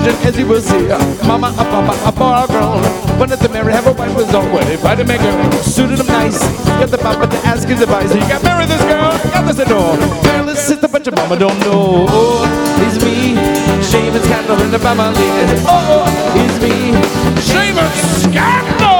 vision as he will see mama, a papa, a boy, a girl. When at the married, have a wife was on wedding. Try to make her suited him nice. Get the papa to ask his advice. You got married this girl, got this door. Careless sister, but your mama don't know. Oh, it's me, shame and scandal in the family. Oh, it's me, shame and scandal.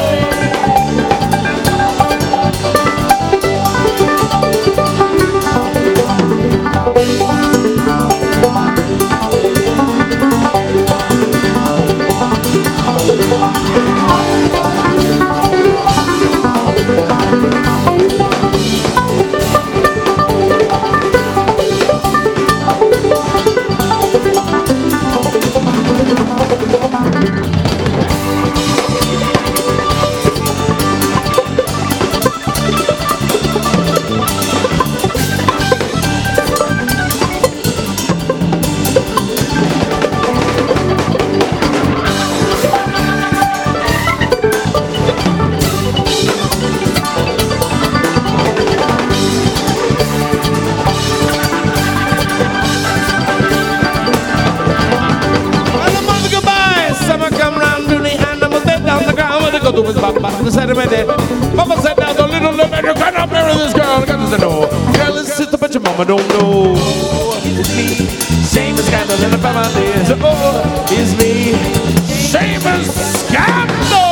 Mama said, now the little man, you cannot marry this girl. Got to know. Careless sister, but your mama don't know. It's me, shame and scandal in the family. Oh, it's me, shame and scandal.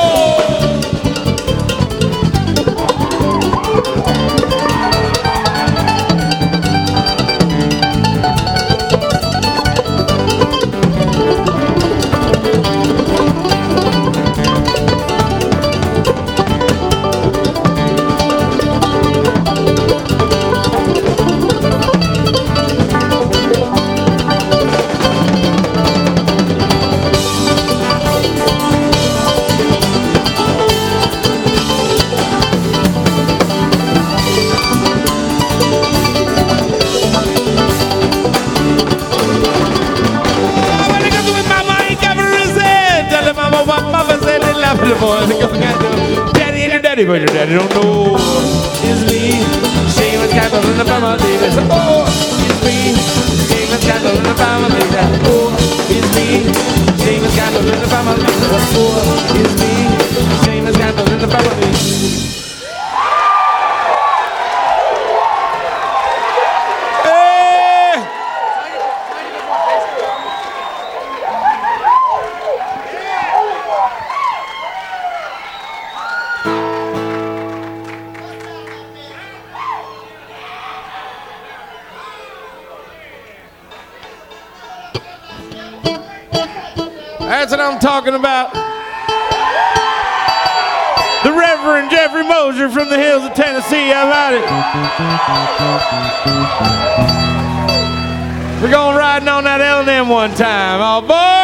Daddy, but your daddy don't know. It's me, shame and scandal in the family. Oh, it's me, shame and scandal in the family. Oh, it's me, shame and scandal in the family. Oh, it's me, shame and scandal in the family. That's what I'm talking about. The Reverend Jeffrey Mosier from the hills of Tennessee. How about it? We're going riding on that L&M one time. Oh, boy.